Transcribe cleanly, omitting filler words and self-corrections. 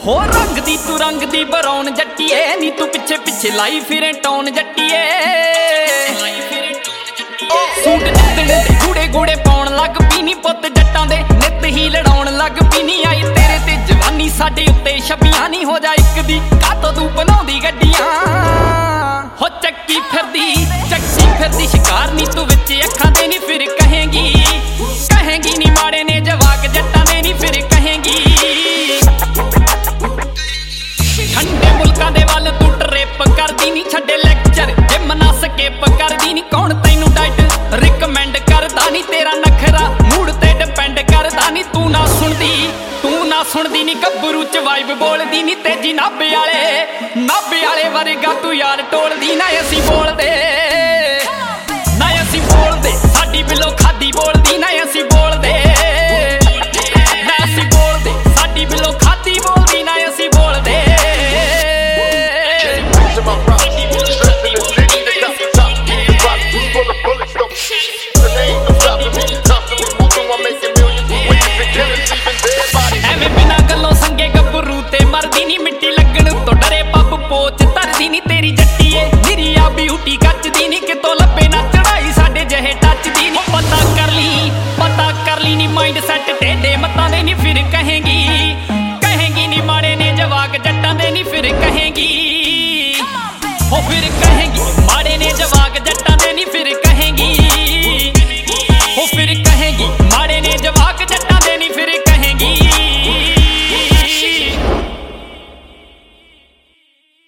ਹੋ ਰੰਗ ਦੀ ਤੂੰ ਰੰਗ ਦੀ ਬਰਾਉਨ ਜੱਟੀਏ ਨੀ ਤੂੰ ਪਿੱਛੇ ਪਿੱਛੇ ਲਾਈ ਫਿਰੇ ਟੌਨ ਜੱਟੀਏ ਸੂਟ ਜਿੱਤਣ ਦੇ ਗੂੜੇ ਗੂੜੇ ਪਾਉਣ ਲੱਗ ਪੀ ਨੀ ਪੁੱਤ ਜੱਟਾਂ ਦੇ ਨਿੱਤ ਹੀ ਲੜਾਉਣ ਲੱਗ ਪੀ ਨੀ ਆਈ ਤੇਰੇ ਤੇ ਜਵਾਨੀ ਸਾਡੇ ਉੱਤੇ ਛਬੀਆਂ ਨੀ ਹੋ ਜਾ ਇੱਕ ਦੀ ਕਾਤੋਂ ਤੂੰ ਬਣਾਉਂਦੀ ਗੱਡੀਆਂ ਹੋ ਚੱਕੀ ਫਿਰਦੀ ਸ਼ਿਕਾਰ ਨੀ ਤੂੰ ਵਿੱਚ ਅੱਖਾਂ ਦੇ ਨੀ ਫਿਰ ਕਹੇਂਗੀ ਨੀ ਮਾੜੇ ਨੇ ਜਵਾਕ ਜੱਟਾਂ ਦੇ ਨੀ ਫਿਰ ਕਹੇਂਗੀ ਠੰਡੇ ਮੁਲਕਾਂ ਦੇ ਵੱਲ ਤੂੰ ਟਰਿਪ ਕਰਦੀ ਨੀ ਛੱਡੇ ਲੈਕਚਰ ਜਿਮ ਨਾ ਸਕਿਪ ਕਰਦੀ ਨੀ ਕੌਣ ਤੈਨੂੰ ਡਾਈਟ ਰਿਕਮੈਂਡ ਕਰਦਾ ਨੀ ਤੇਰਾ ਨਖਰਾ ਮੂਡ ਤੇ ਡਿਪੈਂਡ ਕਰਦਾ ਨੀ ਤੂੰ ਨਾ ਸੁਣਦੀ ਨੀ ਗੱਭਰੂ ਚ ਵਾਈਬ ਬੋਲਦੀ ਨੀ ਤੇਜੀ ਨਾਭੇ ਵਾਲੇ ਵਰਗਾ ਤੂੰ ਯਾਰ ਟੋਲਦੀ ਨਾ ਅਸੀਂ ਬੋਲਦੇ